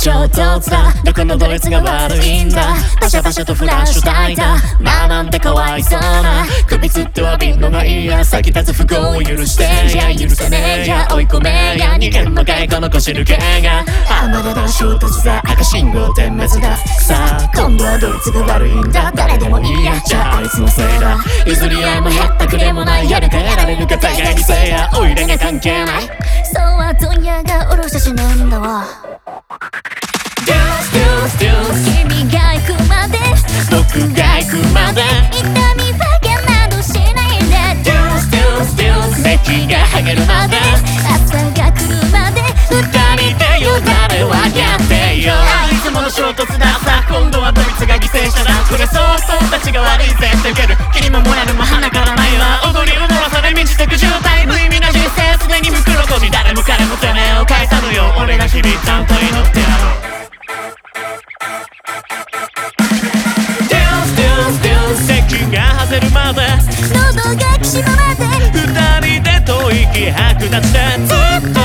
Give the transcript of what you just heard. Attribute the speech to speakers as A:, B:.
A: 衝突だ。どこのドイツが悪いんだ。パシャパシャとフラッシュ焚いた。まあなんてかわいそうな。首つって詫びんのがいいや。先立つ不幸を許していや許さねえや。追い込めや逃げんのかいこの腰抜けが。あまだだ衝突だ。赤信号点滅だ。さあ今度はドイツが悪いんだ。誰でもいいやじゃああいつのせいだ。譲り合いもへったくれもない。やるかやられるか互いにせいや。おいらが関係ない。
B: そうは問屋がおろしたしねんだわ。君が行くまで
A: 僕が行くまで
B: 痛み分けなどしないで。
A: 咳が剥げるまで
B: 朝が来るまで
A: 二人でよだれはやってよ。いつもの衝突だ。さあ今度はドイツが犠牲者だ。これそうそうたちが悪いぜって受ける。君も燃えるも鼻からないわ。踊り踊らされ満ちてく渋滞。無意味な人生すでに袋こび。誰も彼もてめえを返さぬよ。俺が日々ちゃんと祈ってやろう。席が外れるまで
B: 喉がきしむまで
A: 二人で吐息吐くなってずっ